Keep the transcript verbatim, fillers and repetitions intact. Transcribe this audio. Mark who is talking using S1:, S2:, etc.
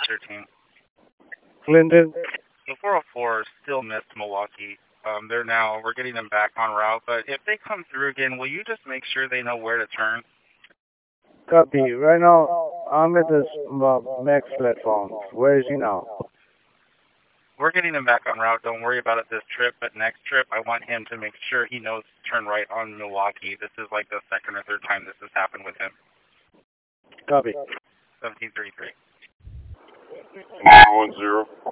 S1: thirteen.
S2: Clinton.
S1: The four oh four still missed Milwaukee. Um, they're now, we're getting them back on route, but if they come through again, will you just make sure they know where to turn?
S2: Copy. Right now, I'm at this uh, Max platform. Where is he now?
S1: We're getting him back on route. Don't worry about it this trip, but next trip, I want him to make sure he knows to turn right on Milwaukee. This is like the second or third time this has happened with him.
S2: Copy.
S1: seventeen thirty-three.
S3: nine one zero.